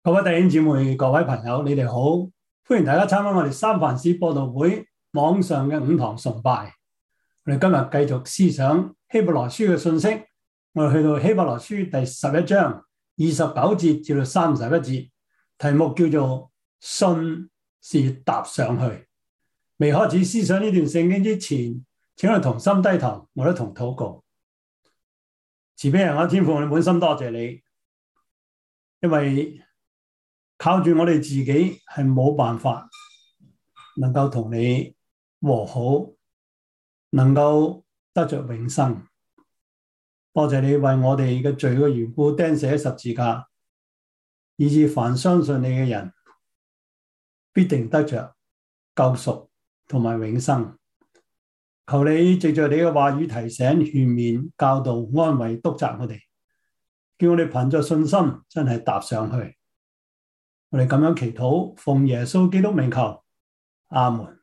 各位弟兄姊妹、各位朋友，你哋好！歡迎大家參加我哋三藩市播道會網上嘅午堂崇拜。我哋今日繼續思想希伯來書嘅信息，我哋去到希伯來書第11章29節至到31節，題目叫做信是踏上去。未開始思想呢段聖經之前，請我哋同心低頭，我哋同禱告。慈悲人我天父，我哋滿心多謝你，因為靠住我哋自己係冇辦法能夠同你和好，能夠得着永生。多謝你為我哋嘅罪嘅緣故釘死喺十字架，以致凡相信你嘅人必定得着救贖同埋永生。求你藉着你嘅話語提醒、勸勉、教導、安慰、督責我哋，叫我哋憑着信心真係踏上去。我哋咁樣祈禱，奉耶穌基督名求，阿門。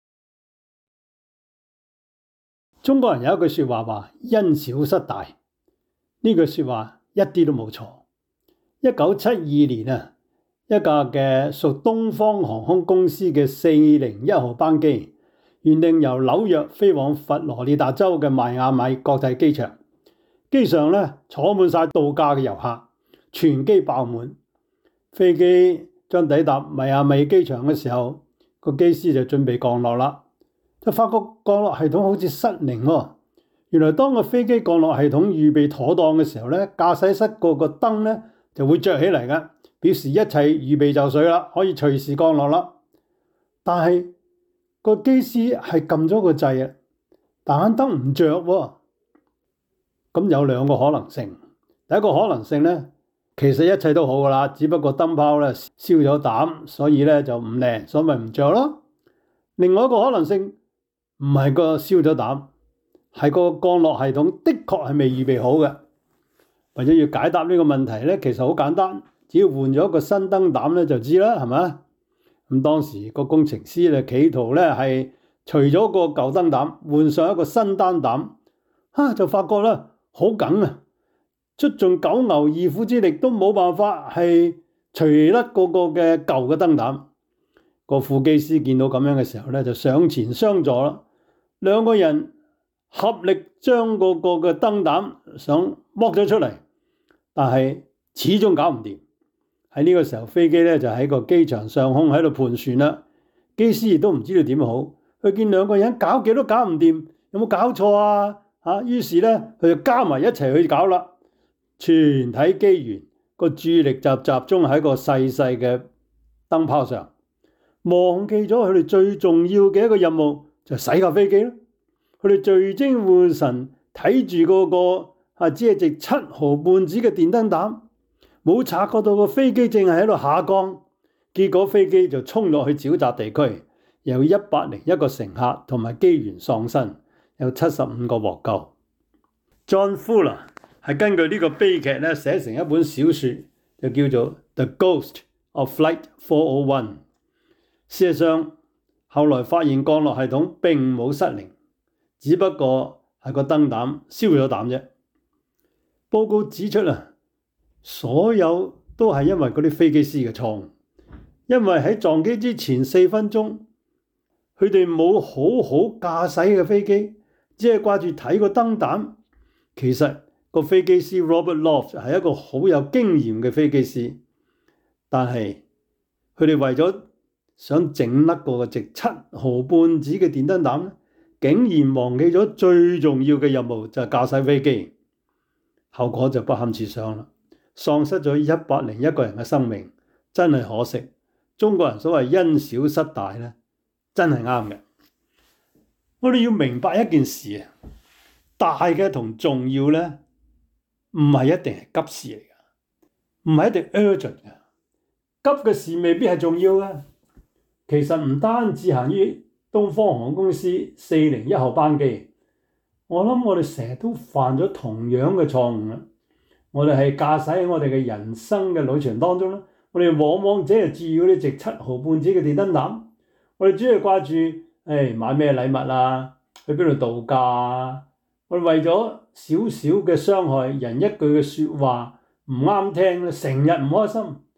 中國人有一句說話話：因小失大。呢句說話一啲都冇錯。1972年啊，一架嘅屬東方航空公司嘅401號班機，原定由紐約飛往佛羅里達州嘅邁阿密國際機場。機上咧坐滿晒度假嘅遊客，全機爆滿。飛機將抵達邁阿密機場嘅時候，個機師就準備降落啦，就發覺降落系統好似失靈喎。原來當個飛機降落系統預備妥當嘅時候咧，駕駛室嗰個燈咧就會着起嚟嘅，表示一切預備就緒啦，可以隨時降落啦。但係個機師係撳咗個掣啊，但係燈唔着喎。咁有兩個可能性，第一個可能性咧，其實一切都好噶啦，只不過燈泡咧燒咗膽，所以咧就唔靚，所以咪唔着咯。另外一個可能性唔係個燒咗膽，係個降落系統的確係未預備好嘅。為咗要解答呢個問題咧，其實好簡單，只要換咗個新燈膽咧就知啦，係咪？咁當時個工程師咧企圖咧係除咗個舊燈膽，換上一個新燈膽，就發覺咧好緊啊！出盡九牛二虎之力都冇辦法係除甩嗰個嘅舊嘅燈膽。個副機師見到咁樣嘅時候咧，就上前相助啦。兩個人合力將嗰個嘅燈膽想剝咗出嚟，但係始終搞唔掂。喺呢個時候，飛機咧就喺個機場上空喺度盤旋啦。機師亦都唔知道點好，佢見兩個人搞極都搞唔掂，有冇搞錯啊？於是咧佢就加埋一齊去搞啦。全體機員個注意力就集中喺個細細嘅燈泡上，忘記咗佢哋最重要嘅一個任務，就係洗架飛機咯。佢哋聚精會神睇住嗰個只係值7毫半子嘅電燈膽，冇察覺到個飛機正係喺度下降。結果飛機就衝落去沼澤地區，有101個乘客同埋機員喪生，有75個獲救。John Fuller係根據呢個悲劇咧寫成一本小說，就叫做《The Ghost of Flight 401》。事實上，後來發現降落系統並冇失靈，只不過係個燈膽燒咗膽啫。報告指出所有都係因為嗰啲飛機師嘅錯誤，因為喺撞機之前4分鐘，佢哋冇好好駕駛嘅飛機，只係掛住睇個燈膽。其實個飛機師 Robert Loft 係一個好有經驗嘅飛機師，但係佢哋為咗想整甩個值7毫半子嘅電燈膽，竟然忘記咗最重要嘅任務，就係駕駛飛機，後果就不堪設想啦，喪失咗101個人嘅生命，真係可惜。中國人所謂因小失大咧，真係啱嘅。我哋要明白一件事啊，大嘅同重要咧，唔係一定係急事嚟噶，唔係一定 urgent 噶。急嘅事未必係重要噶。其實唔單止限於東方航空公司401號班機，我諗我哋成日都犯咗同樣嘅錯誤啦。我哋係駕駛喺我哋嘅人生嘅旅程當中咧，我哋往往只係注意嗰啲值7毫半子嘅電燈膽，我哋主要掛住買咩禮物啊，去邊度度假啊。我哋為咗少少嘅傷害，人一句嘅說話唔啱聽咧，成日唔開心。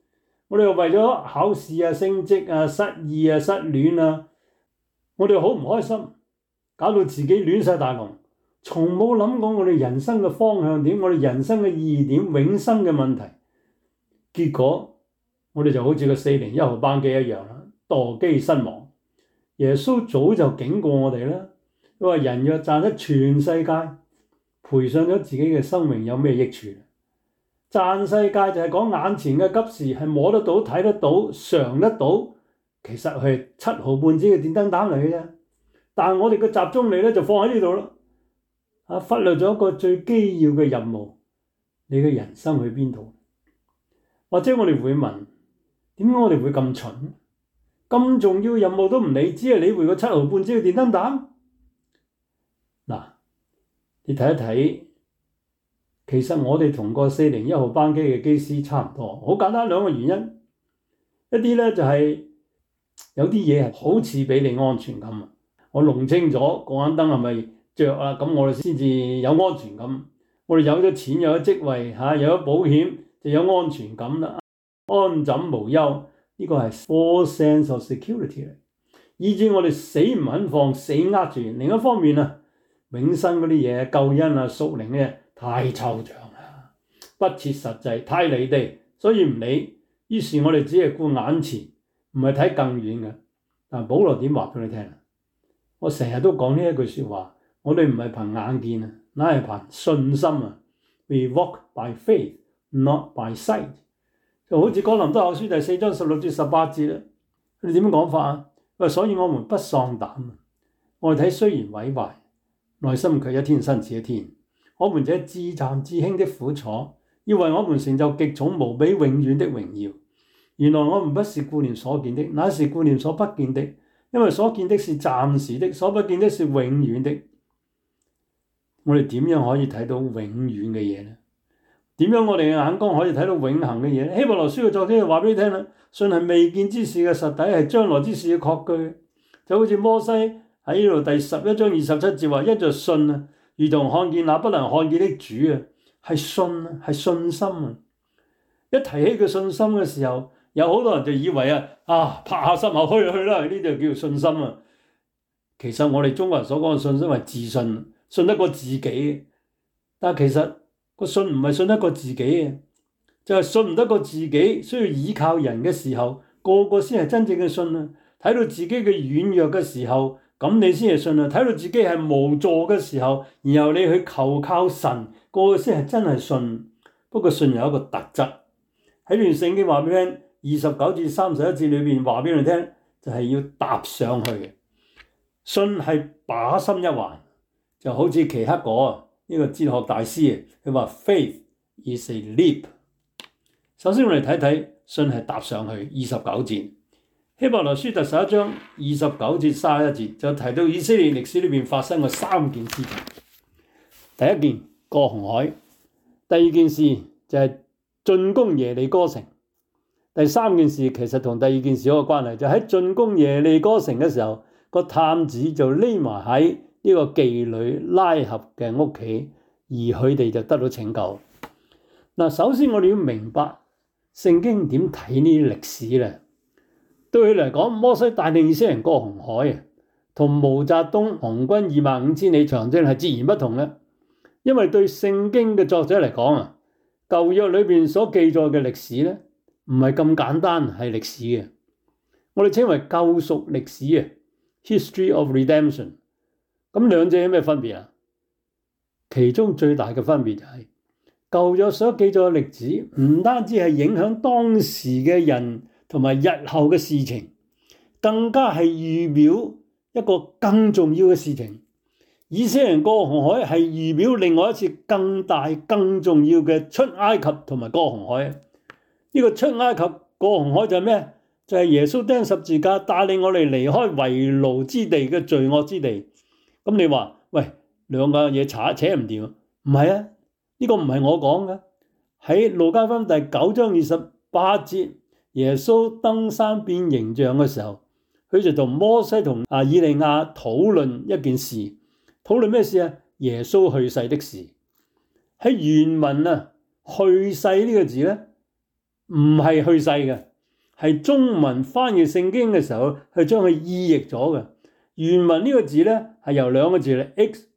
我哋又為咗考試啊、升職啊、失意啊、失戀啊，我哋好唔開心，搞到自己亂晒大龍，從冇諗過我哋人生嘅方向點，我哋人生嘅意義點，永生嘅問題。結果我哋就好似個401號班機一樣啦，墮機身亡。耶穌早就警告我哋啦，佢話人若賺得全世界，賠上咗自己嘅生命，有咩益處？賺世界就係講眼前嘅急事，係摸得到、睇得到、嘗得到，其實係7毫半支嘅電燈膽嚟嘅啫。但係我哋嘅集中力咧就放喺呢度咯，忽略咗一個最基要嘅任務，你嘅人生去邊度？或者我哋會問，點解我哋會咁蠢？咁重要任務都唔理，只係理會個7毫半支嘅電燈膽？嗱，你睇一睇。其實我哋同個401號班機嘅機師差唔多，好簡單，兩個原因。一啲咧就係有啲嘢係好似俾你安全感啊，我弄清楚過眼燈係咪着啊，咁我哋先至有安全感。我哋有咗錢，有咗職位，有咗保險，就有安全感啦，安枕無憂。呢個係 false sense of security 嚟，以致我哋死唔肯放，死握住。另一方面啊，永生嗰啲嘢、救恩啊、屬靈嘅太抽象啦，不切實際，太離地，所以唔理。於是我哋只係顧眼前，唔係睇更遠嘅。但保羅點話俾你聽啊？我成日都講呢一句説話，我哋唔係憑眼見啊，乃係憑信心啊。We walk by faith, not by sight。就好似哥林多後書第4章16至18節啦。佢哋點樣講法啊？所以我們不喪膽，外體雖然毀壞，內心卻一天新似一天。我們這至暫至輕的苦楚，要為我們成就極重無比永遠的榮耀。原來我們不是顧念所見的，乃是顧念所不見的，因為所見的是暫時的，所不見的是永遠的。我哋點樣可以睇到永遠嘅嘢呢？點樣我哋嘅眼光可以睇到永恆嘅嘢呢？希伯來書嘅作者就話俾你聽啦，信係未見之事嘅實底，係將來之事嘅確據。就好似摩西喺呢度第11章27節話，因着信啊，如同看見那不能看見的主啊，係信啊，係信心啊。一提起佢信心嘅時候，有好多人就以為拍下心口去啦，呢啲就叫做信心啊。其實我哋中國人所講嘅信心係自信，信得過自己。但係其實個信唔係信得過自己嘅，就係信唔得過自己，需要依靠人嘅時候，個個先係真正嘅信啊。睇到自己嘅軟弱嘅時候，咁你先係信啊！睇到自己係無助嘅時候，然後你去求靠神，個個先係真係信。不過信有一個特質，喺段聖經話俾你聽，29至31節裏邊話俾你聽，就係要搭上去嘅。信係把心一橫，就好似奇克果呢個哲學大師，佢話 Faith is a leap。首先我哋睇睇信係搭上去29節。希伯來書第11章29至31節就提到以色列歷史裏邊發生過3件事情。第一件過紅海，第二件事就係進攻耶利哥城，第三件事其實同第二件事有個關係，就喺進攻耶利哥城嘅時候，個探子就匿埋喺呢個妓女拉合嘅屋企，而佢哋就得到拯救。嗱，首先我哋要明白聖經點睇呢啲歷史咧。對佢嚟講，摩西帶領以色列人過紅海啊，同毛澤東紅軍25000里長征係截然不同嘅。因為對聖經嘅作者嚟講啊，舊約裏邊所記載嘅歷史咧，唔係咁簡單係歷史嘅，我哋稱為救贖歷史啊 ，History of Redemption。咁兩者有咩分別啊？其中最大嘅分別就係舊約所記載嘅歷史，唔單止係影響當時嘅人同埋日後嘅事情，更加係預表一個更重要嘅事情。以色列人過紅海係預表另外一次更大、更重要嘅出埃及同埋過紅海。呢個出埃及過紅海就係咩？就係耶穌釘十字架，帶領我哋離開為奴之地嘅罪惡之地。咁你話喂，兩個嘢扯唔掂？唔係啊，呢個唔係我講嘅。喺路加福音第9章28節。耶穌登山變形象嘅時候，佢就同摩西同以利亞討論一件事，討論咩事啊？耶穌去世的事。喺原文啊，去世呢個字咧，唔係去世嘅， 係中文翻譯聖經嘅時候係將佢意譯咗嘅。原文呢個字咧係由兩個字嚟 ex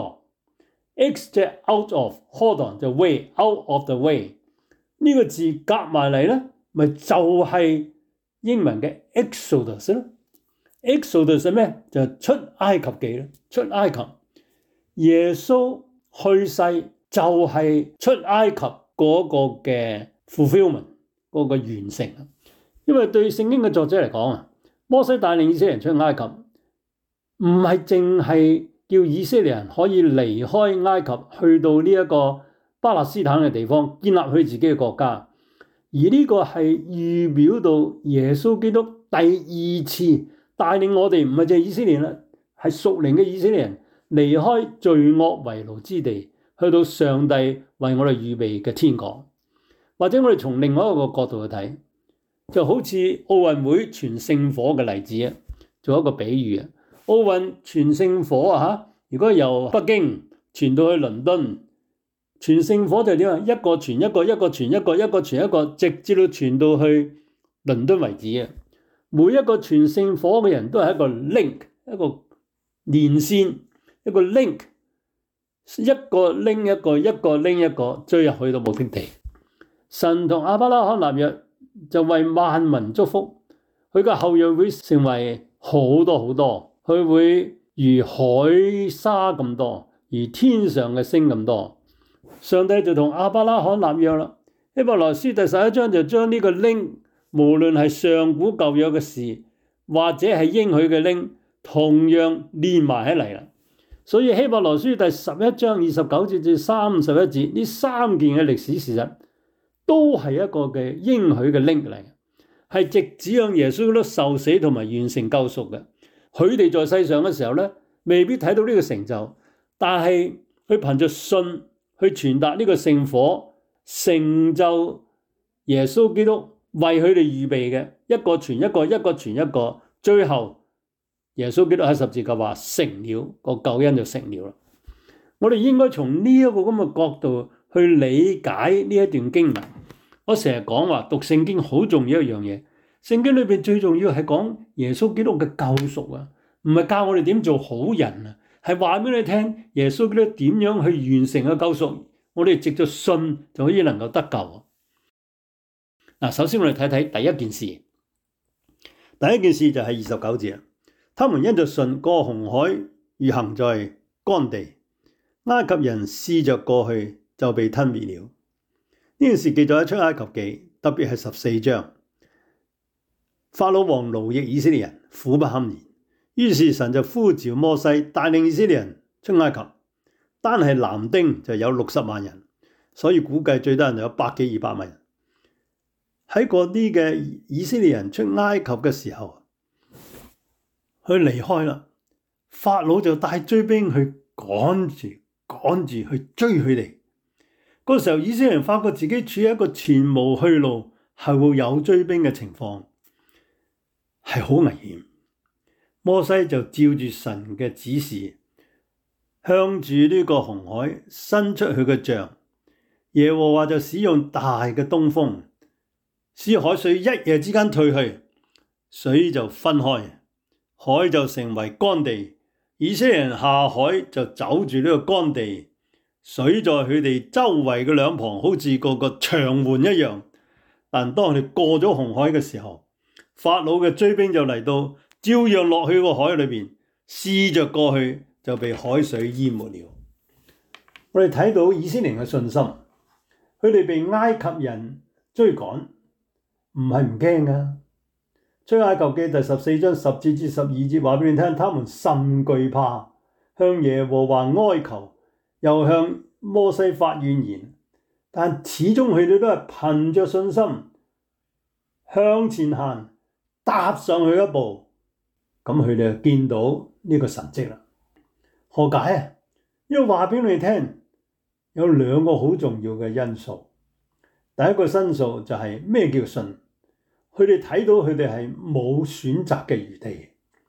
hodon，ex 即係 out of，hodon 就 way，out of the way。呢個字夾埋嚟咧，咪就係英文嘅 Exodus 咯。Exodus 係咩？就係出埃及記咯，出埃及。耶穌去世就係出埃及嗰個嘅 fulfillment， 嗰個完成。因為對聖經嘅作者嚟講啊，摩西帶領以色列人出埃及，唔係淨係叫以色列人可以離開埃及去到呢一個巴勒斯坦嘅地方建立佢自己嘅國家，而呢個係預表到耶穌基督第二次帶領我哋，唔係淨係以色列人啦，係屬靈嘅以色列人離開罪惡為奴之地，去到上帝為我哋預備嘅天國。或者我哋從另外一個角度去睇，就好似奧運會傳聖火嘅例子啊，做一個比喻啊。奧運傳聖火啊，如果由北京傳到去倫敦，傳聖火就係點啊？一個傳一個，一個傳一個，一個傳一個，直至到傳到去倫敦為止啊！每一個傳聖火嘅人都係一個 link， 一個連線，一個 link， 一個拎一個，一個拎一個，追入去到目的地。神同亞伯拉罕立約，就為萬民祝福，佢嘅後裔會成為好多好多，佢會如海沙咁多，如天上嘅星咁多。上帝就同亞伯拉罕立約啦。希伯來書第11章就將呢個 link， 無論係上古舊約嘅事，或者係應許嘅 link， 同樣連埋起嚟啦。所以希伯來書第11章29節至31節呢三件嘅歷史事實，都係一個嘅應許嘅 link 嚟，係直指向耶穌都受死同埋完成救贖嘅。佢哋在世上嘅時候咧，未必睇到呢個成就，但係佢憑着信去傳達呢個聖火，成就耶穌基督為佢哋預備嘅一個傳一個，一個傳一個，最後耶穌基督喺十字架話成了，個救恩就成了啦。我哋應該從呢一個咁嘅角度去理解呢一段經文。我成日講話讀聖經好重要一樣嘢，聖經裏邊最重要係講耶穌基督嘅救贖啊，唔係教我哋點做好人啊，係話俾你聽耶穌基督點樣去完成個救贖，我哋藉著信就可以能夠得救。嗱，首先我哋睇睇第一件事，第一件事就係29節啊，他們因着信過紅海，如行在乾地，埃及人試着過去就被吞滅了。呢件事記載喺出埃及記，特別係14章。法老王奴役以色列人，苦不堪言，於是神就呼召摩西帶領以色列人出埃及。單係男丁就有60萬人，所以估計最多人有100幾200萬人。喺嗰啲嘅以色列人出埃及嘅時候，佢離開啦，法老就帶追兵去趕住去追佢哋。嗰時候以色列人發覺自己處於一個前無去路，係會有追兵嘅情況，係好危險。摩西就照住神嘅指示，向住呢個紅海伸出佢嘅杖，耶和華就使用大嘅東風，使海水一夜之間退去，水就分開，海就成為乾地。以色列人下海就走住呢個乾地，水在佢哋周圍嘅兩旁好似個牆垣一樣。但當佢哋過咗紅海嘅時候，法老嘅追兵就嚟到，照樣落去個海裏邊，試着過去就被海水淹沒了。我哋睇到以色列人嘅信心，佢哋被埃及人追趕，唔係唔驚噶。出埃及記第14章10節至12節話俾你聽，他們甚懼怕，向耶和華哀求，又向摩西發怨言，但始終佢哋都係憑着信心向前行，踏上去一步，咁佢哋就見到呢個神蹟啦。何解啊？因為話俾你聽，有兩個好重要嘅因素。第一個因素就係咩叫信？佢哋睇到佢哋係冇選擇嘅餘地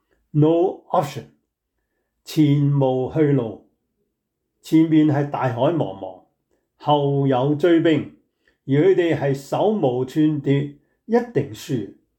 ，no option， 前無去路，前面係大海茫茫，後有追兵，而佢哋係手無寸鐵，一定輸。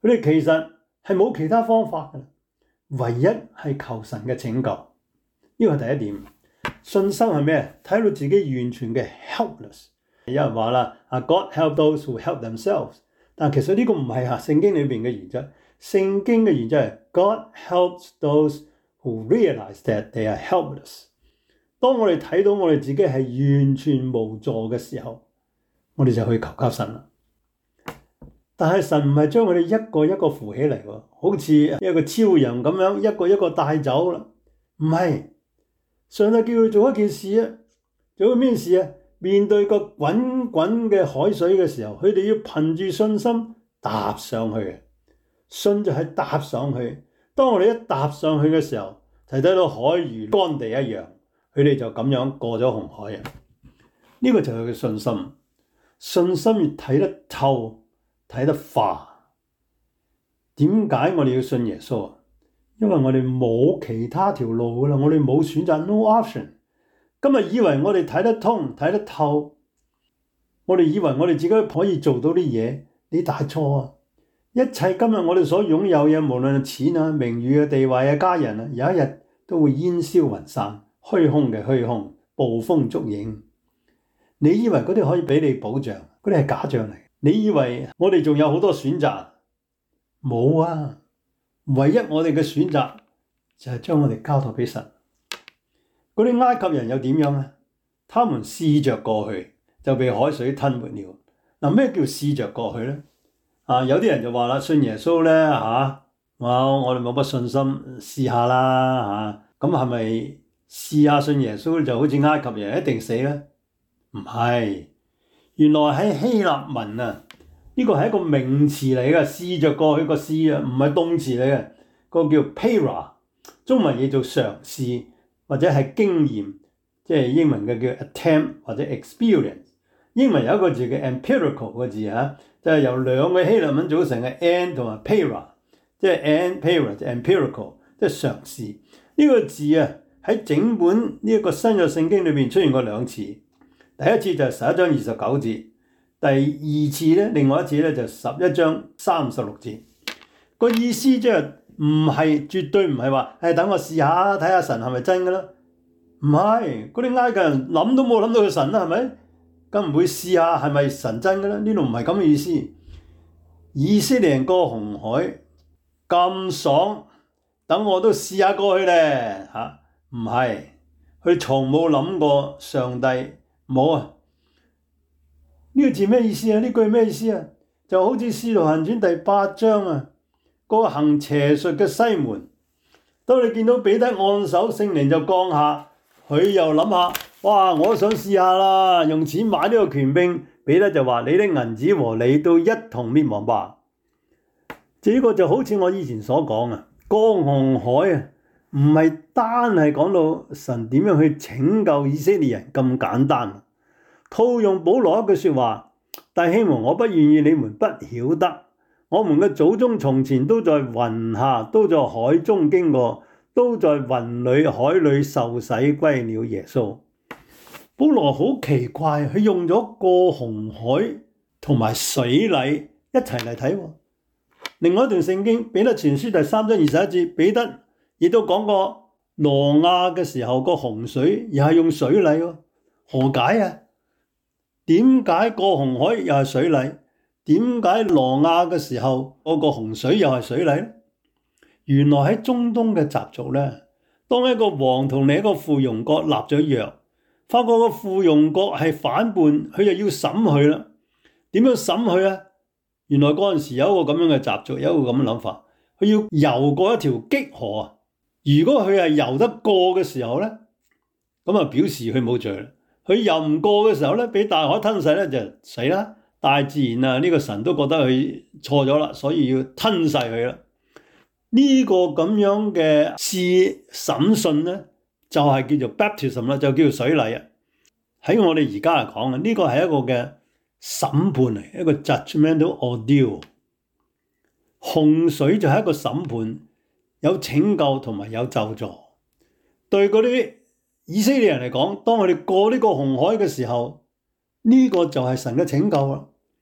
佢哋其實係冇其他方法嘅，唯一係求神嘅拯救。呢個係第一點。信心係咩？睇到自己完全嘅 helpless。有人話啦，God help those who help themselves。但其實呢個唔係聖經裏邊嘅原則。聖經嘅原則係 God helps those who realize that they are helpless。當我哋睇到我哋自己係完全無助嘅時候，我哋就去求神啦。但係神唔係將我哋一個一個扶起嚟喎，好似一個超人咁樣一個一個帶走啦。唔係。上帝叫佢做一件事啊，做咩事啊？面對個滾滾嘅海水嘅時候，佢哋要憑住信心踏上去。信就係踏上去。當我哋一踏上去嘅時候，就睇到海如乾地一樣，佢哋就咁樣過咗紅海啊！呢個就係佢嘅信心。信心越睇得透，睇得化。點解我哋要信耶穌啊？因為我哋冇其他條路噶啦，我哋冇選擇 ，no option。今日以為我哋睇得通、睇得透，我哋以為我哋自己可以做到啲嘢，你大錯啊！一切今日我哋所擁有嘅，無論係錢啊、名譽啊、地位啊、家人啊，有一日都會煙消雲散，虛空嘅虛空，捕風捉影。你以為嗰啲可以俾你保障，嗰啲係假象嚟。你以為我哋仲有好多選擇？冇啊！唯一我哋嘅選擇就係將我哋交託俾神。嗰啲埃及人又點樣啊？他們試着過去就被海水吞沒了。嗱，咩叫試着過去咧？有啲人就話啦，信耶穌咧我哋冇乜信心，試下啦咁係咪試下信耶穌就好似埃及人一定死咧？唔係，原來喺希臘文啊。呢個係一個名詞嚟嘅，試着過去個試啊，唔係動詞嚟嘅，個叫 para， 中文譯做嘗試或者係經驗，即係英文嘅叫 attempt 或者 experience。英文有一個字叫 empirical 個字就係由兩個希臘文組成嘅 an 同埋 para， 即係 an para 就 empirical， 即係嘗試。呢個字喺整本呢一個新約聖經裏邊出現過兩次，第一次就係11章29節。第二次咧，另外一次咧就11章36節，個意思即係唔係絕對唔係話等我試下睇下神係咪真㗎啦？唔係，嗰啲埃及人諗都冇諗到佢神啦，係咪？咁唔會試下係咪神真㗎啦？呢度唔係咁嘅意思。以色列人過紅海咁爽，等我都試下過去咧唔係，佢從冇諗過上帝冇啊。呢個字咩意思啊？呢句咩意思啊？就好似《使徒行傳》第8章個行邪術嘅西門，當你見到彼得按手，聖靈就降下，佢又諗下，哇！我都想試下啦，用錢買呢個權柄。彼得就話：你的銀子和你都一同滅亡吧。這個就好似我以前所講過紅海唔係單係講到神點樣去拯救以色列人咁簡單。套用保羅一句說話，弟兄們，我不願意你們不曉得，我們嘅祖宗從前都在雲下，都在海中經過，都在雲裏海裏受洗歸了耶穌。保羅好奇怪，佢用咗過紅海同埋水禮一齊嚟睇。另外一段聖經，彼得前書第3章21節，彼得亦都講過挪亞嘅時候個洪水又係用水禮，何解啊？點解過紅海又係水禮？點解挪亞嘅時候個洪水又係水禮咧？原來喺中東嘅習俗咧，當一個王同另一個附庸國立咗約，發覺個附庸國係反叛，佢就要審佢啦。點樣審佢啊？原來嗰陣時有一個咁樣嘅習俗，有一個咁嘅諗法，佢要游過一條激河啊！如果佢係游得過嘅時候咧，咁啊表示佢冇罪啦。佢游唔過嘅時候咧，俾大海吞噬咧就死啦！大自然呢個神都覺得佢錯咗啦，所以要吞噬佢啦。呢個咁樣嘅審訊咧，就係叫做 baptism 啦，就叫做水禮啊。喺我哋而家嚟講呢個係一個嘅審判嚟，一個 judgmental ordeal。洪水就係一個審判，有拯救同埋有咒詛。對嗰啲以色列人嚟講，當佢哋過呢個紅海嘅時候，呢個就係神嘅拯救啦。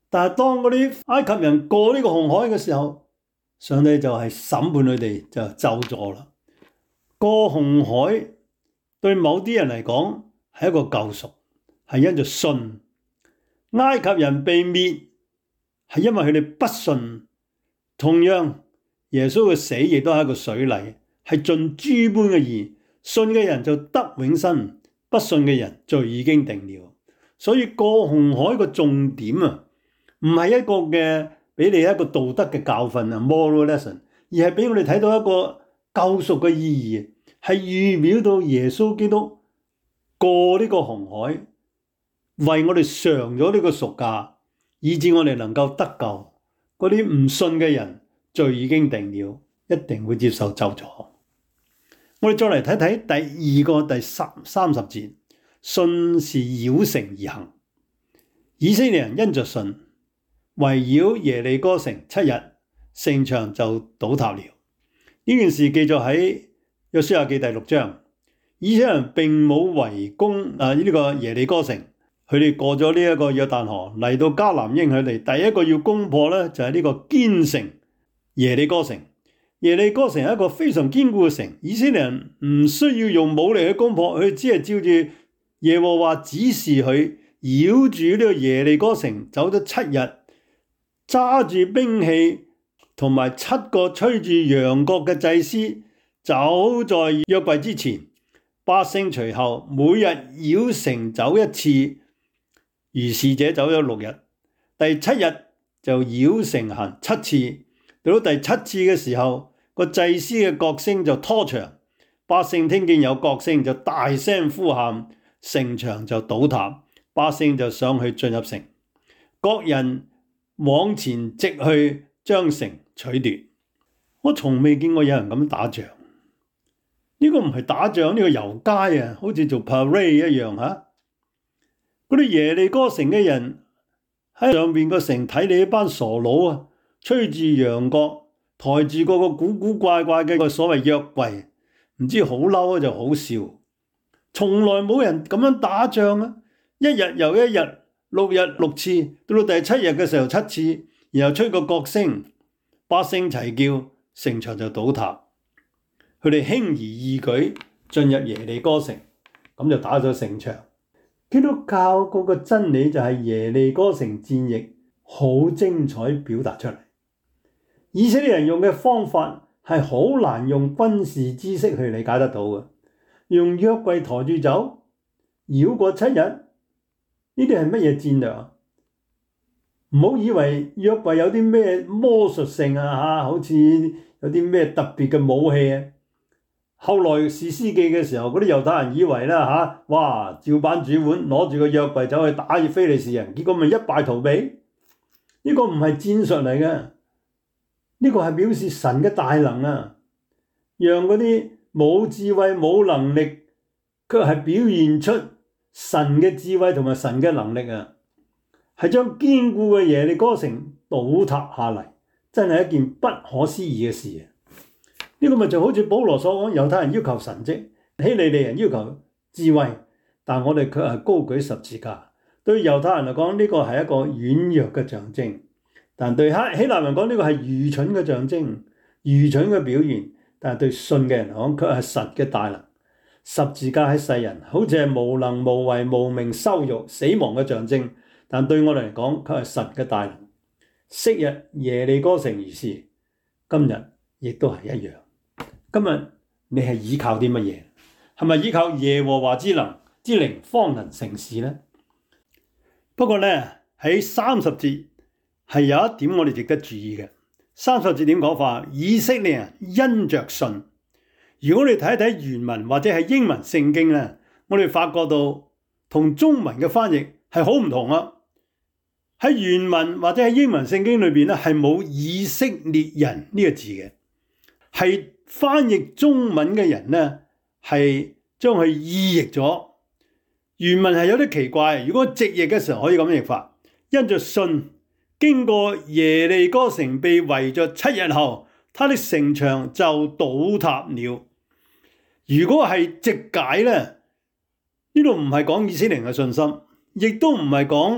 但係當嗰啲埃及人過呢個紅海嘅時候，上帝就係審判佢哋，就咒咗啦。過紅海對某啲人嚟講係一個救贖，係因着信。埃及人被滅係因為佢哋不信。同樣耶穌嘅死亦都係一個水禮，係盡諸般嘅義。信嘅人就得永生，不信嘅人罪已經定了。所以過紅海個重點啊，唔係一個嘅俾你一個道德嘅教訓啊 moral lesson， 而係俾我哋睇到一個救贖嘅意義，係預表到耶穌基督過呢個紅海，為我哋償咗呢個贖價，以致我哋能夠得救。嗰啲唔信嘅人罪已經定了，一定會接受咒詛。我哋再嚟睇睇第二個第30節，信是繞城而行。以色列人因着信，圍繞耶利哥城7日，城牆就倒塌了。呢件事記載喺約書亞記第6章。以色列人並冇圍攻呢個耶利哥城，佢哋過咗呢一個約旦河嚟到迦南應許地，第一個要攻破呢，就係呢個堅城耶利哥城。耶利哥城係一個非常堅固嘅城，以色列人唔需要用武力去攻破，佢只係照住耶和華指示佢繞住呢個耶利哥城走咗7日，揸住兵器同埋7個吹住羊角嘅祭司走在約櫃之前，百姓隨後，每日繞城走一次，如是者走咗6日，第7日就繞城行7次。到第7次嘅時候，個祭司嘅角聲就拖長，百姓聽見有角聲就大聲呼喊，城牆就倒塌，百姓就上去進入城，各人往前直去將城取奪。我從未見過有人咁打仗，呢個唔係打仗，呢個遊街啊，好似做 parade 一樣吓。嗰啲耶利哥城嘅人喺上邊個城睇你一班傻佬啊，吹住羊角，抬住個古古怪怪嘅個所謂約櫃，唔知好嬲就好笑。從來冇人咁樣打仗啊！一日又一日，6日6次，到第7日嘅時候7次，然後吹個角聲，百姓齊叫，城牆就倒塌。佢哋輕而易舉進入耶利哥城，咁就打咗城牆。基督教嗰個真理就係耶利哥城戰役好精彩表達出嚟。以色列人用嘅方法係好難用軍事知識去理解得到嘅，用約櫃抬住走，繞過7日，呢啲係乜嘢戰略啊？唔好以為約櫃有啲咩魔術性啊，好似有啲咩特別嘅武器啊。後來士師記嘅時候，嗰啲猶太人以為啦哇，照板煮碗，攞住個約櫃走去打非利士人，結果咪一敗塗地。呢個唔係戰術嚟嘅。呢個係表示神嘅大能啊，讓嗰啲冇智慧冇能力，卻係表現出神嘅智慧同埋神嘅能力啊，係將堅固嘅耶利哥城倒塌下嚟，真係一件不可思議嘅事啊！呢個咪就好似保羅所講，猶太人要求神蹟，希利尼人要求智慧，但我哋卻係高舉十字架。對猶太人嚟講，呢個係一個軟弱嘅象徵。但對希臘人講，呢個係愚蠢嘅象徵，愚蠢嘅表現。但係對信嘅人講，卻係神嘅大能。十字架喺世人好似係無能無為、無名、羞辱、死亡嘅象徵，但對我哋嚟講，卻係神嘅大能。昔日耶利哥城如是，今日亦都係一樣。今日你係依靠啲乜嘢？係咪依靠耶和華之能之靈方能成事呢？不過呢，喺30節係有一點我哋值得注意嘅。30節點講法？以色列人因着信。如果你睇一睇原文或者係英文聖經咧，我哋發覺到同中文嘅翻譯係好唔同啊。喺原文或者係英文聖經裏邊咧，係冇以色列人呢個字嘅，係翻譯中文嘅人咧係將佢意譯咗。原文係有啲奇怪，如果直譯嘅時候可以咁譯法：因着信經過耶利哥城被圍着7日後，他的城牆就倒塌了。如果係直解咧，呢度唔係講以色列人嘅信心，亦都唔係講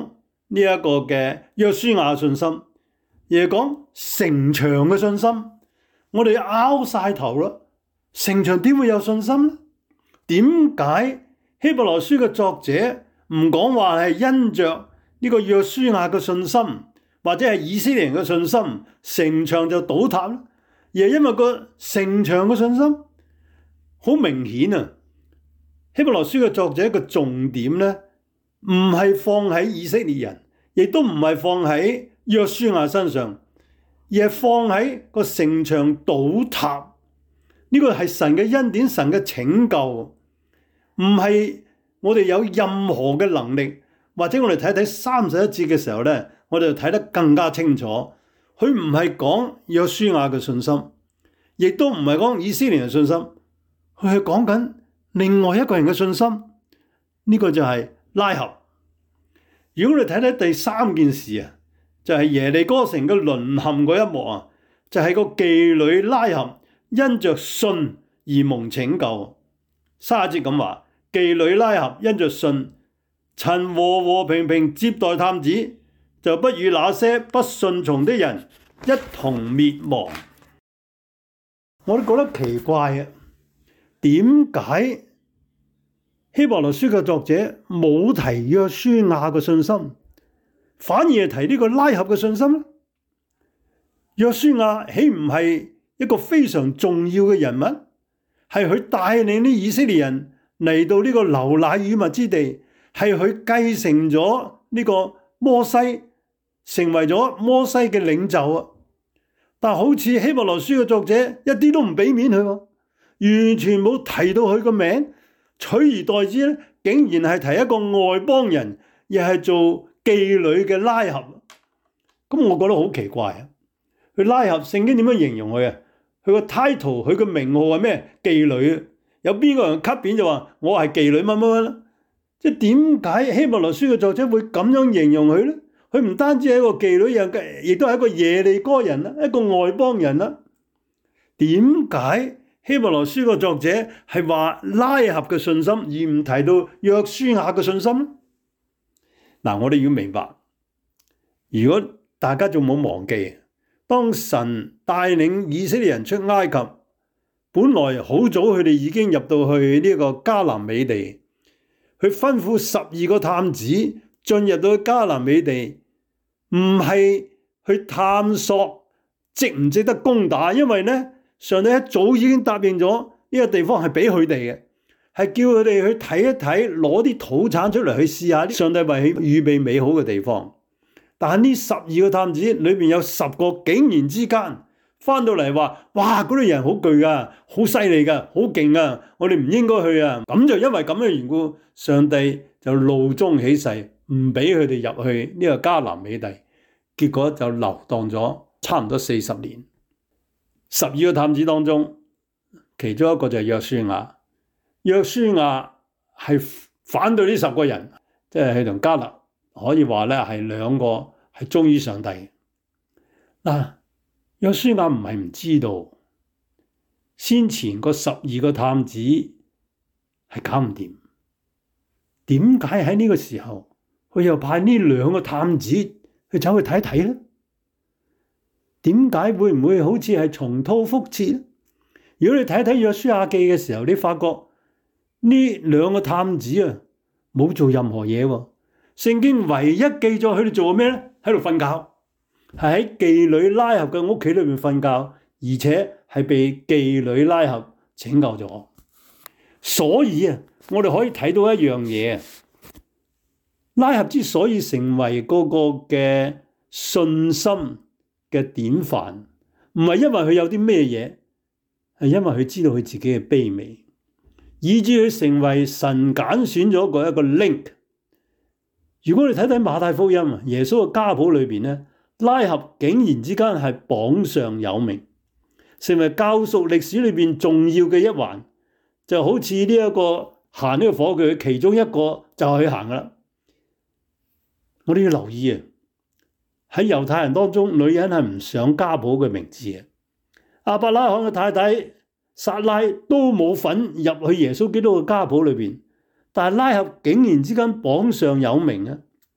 呢一個嘅約書亞信心，而係講城牆嘅信心。我哋拗晒頭啦，城牆點會有信心呢？點解希伯來書嘅作者唔講話係因着呢個約書亞嘅信心，或者係以色列人嘅信心，城牆就倒塌呢？而係因為個城牆嘅信心好明顯啊！希伯來書嘅作者嘅重點呢，唔係放喺以色列人，亦都唔係放喺約書亞身上，而係放喺個城牆倒塌。呢個係神嘅恩典，神嘅拯救，唔係我哋有任何嘅能力。或者我哋睇睇31節嘅時候呢，我哋就睇得更加清楚。佢唔係講約書亞嘅信心，亦都唔係講以色列人嘅信心，佢係講緊另外一個人嘅信心。呢個就係拉合。如果我哋睇睇第3件事啊，就係耶利哥城嘅淪陷嗰一幕啊，就係個妓女拉合因着信而蒙拯救。30節咁話，妓女拉合因着信，曾和和平平接待探子，就不與那些不順從的人一同滅亡。我都覺得奇怪啊，點解希伯來書嘅作者冇提約書亞嘅信心，反而係提呢個拉合嘅信心呢？約書亞豈唔係一個非常重要嘅人物？係佢帶領啲以色列人嚟到呢個流奶與蜜之地，係佢繼承咗呢個摩西，成為咗摩西嘅領袖啊！但好似希伯來書嘅作者一啲都唔俾面佢，完全冇提到佢個名，取而代之咧，竟然係提一個外邦人，亦係做妓女嘅拉合。咁我覺得好奇怪啊！佢拉合聖經點樣形容佢啊？佢個 title， 佢個名號係咩？妓女。有邊個人吸片就話我係妓女乜乜乜啦？即係點解希伯來書嘅作者會咁樣形容佢咧？佢唔單止係一個妓女，亦都係一個耶利哥人啦，一個外邦人啦。點解希伯來書嘅作者係話拉合嘅信心，而唔提到約書亞嘅信心咧？嗱，我哋要明白，如果大家仲冇忘記，當神帶領以色列人出埃及，本來好早佢哋已經入到去呢個迦南美地，佢吩咐12個探子進入到迦南美地，唔係去探索值唔值得攻打，因為呢，上帝一早已經答應咗呢個地方係俾佢哋嘅，係叫佢哋去睇一睇，攞啲土產出嚟去試下，上帝為佢預備美好嘅地方。但係呢12個探子裏面有10個竟然之間翻到嚟話，哇，嗰啲人好巨噶，好犀利噶，好勁啊，我哋唔應該去啊。咁就因為咁嘅緣故，上帝就怒中起誓，唔俾佢哋入去呢個迦南美地。結果就流蕩咗差唔多40年。12個探子當中，其中一個就係約書亞。約書亞係反對呢10個人，即係同迦勒可以話咧係兩個係忠於上帝。嗱，約書亞唔係唔知道，先前個12個探子係搞唔掂，點解喺呢個時候佢又派呢2個探子去走去睇睇咧？點解會唔會好似係重蹈覆轍？如果你睇睇約書亞記嘅時候，你發覺呢2個探子啊冇做任何嘢喎。聖經唯一記載佢哋做咩咧？喺度瞓覺，係喺妓女拉合嘅屋企裏面瞓覺，而且係被妓女拉合拯救咗。所以啊，我哋可以睇到一樣嘢，拉合之所以成為嗰個嘅信心嘅典範，唔係因為佢有啲咩嘢，係因為佢知道佢自己嘅卑微，以致佢成為神揀選咗一個 link。如果你睇睇馬太福音啊，耶穌嘅家譜裏邊咧，拉合竟然之間係榜上有名，成為救贖歷史裏邊重要嘅一環，就好似呢一個行呢個火炬，其中一個就係去行噶啦。我哋要留意啊，喺猶太人當中，女人係唔上家譜嘅名字嘅。亞伯拉罕嘅太太撒拉都冇份入去耶穌基督嘅家譜裏邊。但係拉合竟然之間榜上有名啊！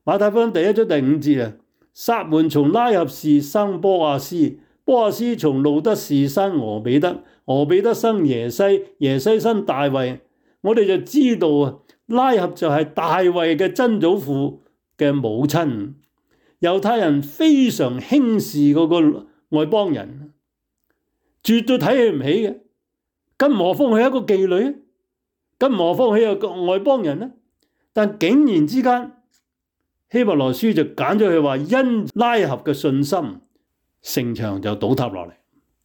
馬太福音第1章第5節啊，撒門從拉合氏生波阿斯，波阿斯從路得氏生俄比德，俄比德生耶西，耶西生大衛。我哋就知道啊，拉合就係大衛嘅曾祖父嘅母親。猶太人非常輕視嗰個外邦人，絕對睇佢唔起嘅。更何況佢係一個妓女，更何況佢係個外邦人呢？但竟然之間，希伯來書就揀咗佢話，因拉合嘅信心，城牆就倒塌落嚟。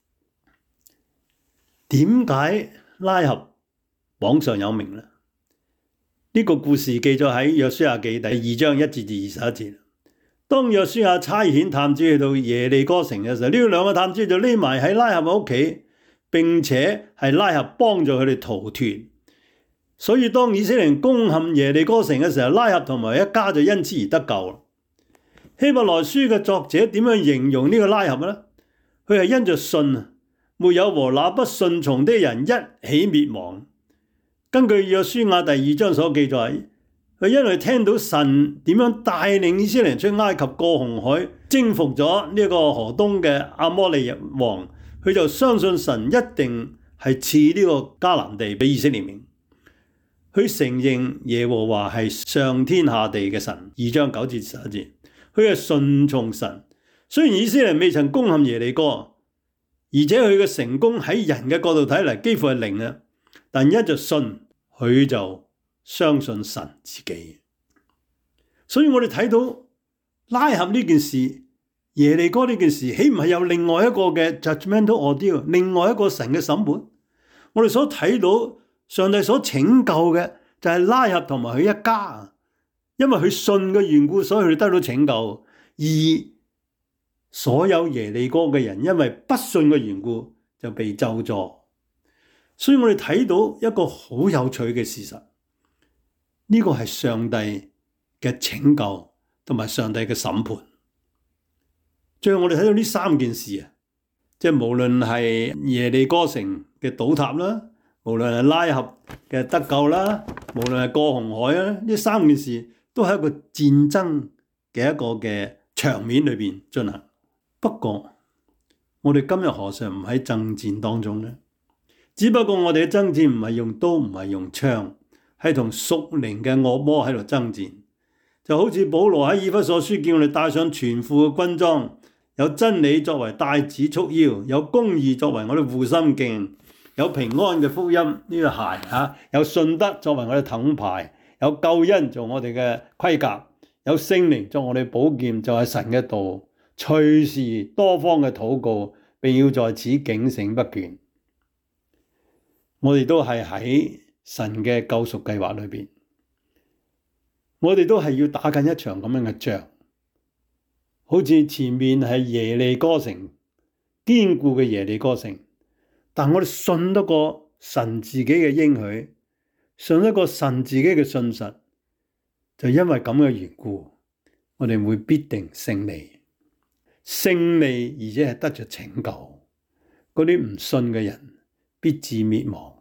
點解拉合榜上有名呢？呢個故事記載喺約書亞記第2章1節至21節。當約書亞差遣探子去到耶利哥城嘅時候，呢兩個探子就匿埋喺拉合嘅屋企，並且係拉合幫助佢哋逃脫。所以當以色列人攻陷耶利哥城嘅時候，拉合同埋一家就因此而得救。希伯來書嘅作者點樣形容呢個拉合呢？佢係因着信，沒有和那不信從的人一起滅亡。根據約書亞第2章所記載，佢因為聽到神點樣帶領以色列人出埃及，過紅海，征服咗呢個河東嘅亞摩利王，佢就相信神一定係賜呢個迦南地俾以色列民。佢承認耶和華係上天下地嘅神，2章9至11節，佢係順從神。雖然以色列人未曾攻陷耶利哥，而且佢嘅成功喺人嘅角度睇嚟幾乎係零啊，但一就信，佢就相信神自己。所以我哋睇到拉合呢件事，耶利哥呢件事，豈唔係有另外一個嘅 judgmental ordeal， 另外一個神嘅審判？我哋所睇到上帝所拯救嘅就係拉合同埋佢一家，因為佢信嘅緣故，所以佢哋得到拯救。而所有耶利哥嘅人因為不信嘅緣故就被咒詛。所以我哋睇到一個好有趣嘅事實，呢個係上帝嘅拯救同埋上帝嘅審判。最後我哋睇到呢3件事啊，即係無論係耶利哥城嘅倒塌啦，無論係拉合嘅得救啦，無論係過紅海啦，呢3件事都係一個戰爭嘅一個嘅場面裏邊進行。不過我哋今日何嘗唔喺爭戰當中呢？只不過我哋嘅爭戰唔係用刀，唔係用槍，係同屬靈嘅惡魔喺度爭戰。就好似保羅喺以弗所書叫我哋帶上全副嘅軍裝，有真理作為帶子束腰，有公義作為我哋護心鏡，有平安嘅福音呢個鞋，有信德作為我哋盾牌，有救恩做我哋嘅盔甲，有聖靈作我哋寶劍，就係神嘅道，隨時多方嘅禱告，並要在此警醒不倦。我哋都係喺神嘅救贖計劃裏邊，我哋都係要打緊一場咁樣嘅仗，好似前面係耶利哥城，堅固嘅耶利哥城，但我哋信得過神自己嘅應許，信得過神自己嘅信實，就因為咁嘅緣故，我哋會必定勝利，勝利而且係得着拯救。嗰啲唔信嘅人必致滅亡。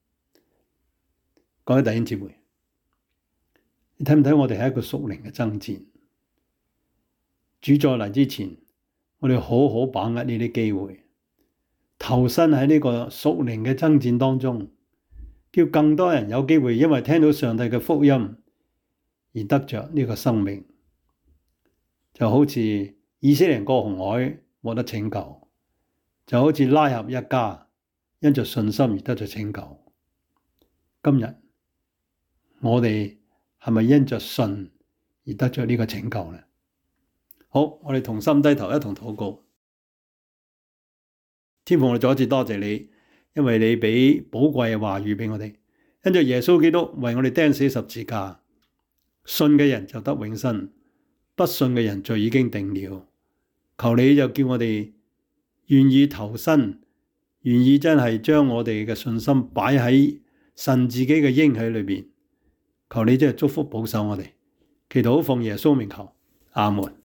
各位弟兄姊妹，你睇唔睇我哋係一個屬靈嘅爭戰？主再嚟之前，我哋好好把握呢啲機會，投身喺呢個屬靈嘅爭戰當中，叫更多人有機會因為聽到上帝嘅福音而得着呢個生命。就好似以色列人過紅海獲得拯救，就好似拉合一家因着信心而得着拯救。今日我哋係咪因着信而得着呢個拯救呢？好，我哋同心低頭一同禱告。天父，我哋再一次多謝你，因為你俾寶貴嘅話語俾我哋，因着耶穌基督為我哋釘死十字架，信嘅人就得永生，不信嘅人罪已經定了。求你就叫我哋願意投身，願意真係將我哋嘅信心擺喺神自己嘅應許裏邊。求你真係祝福保守我哋，祈禱奉耶穌名求，阿門。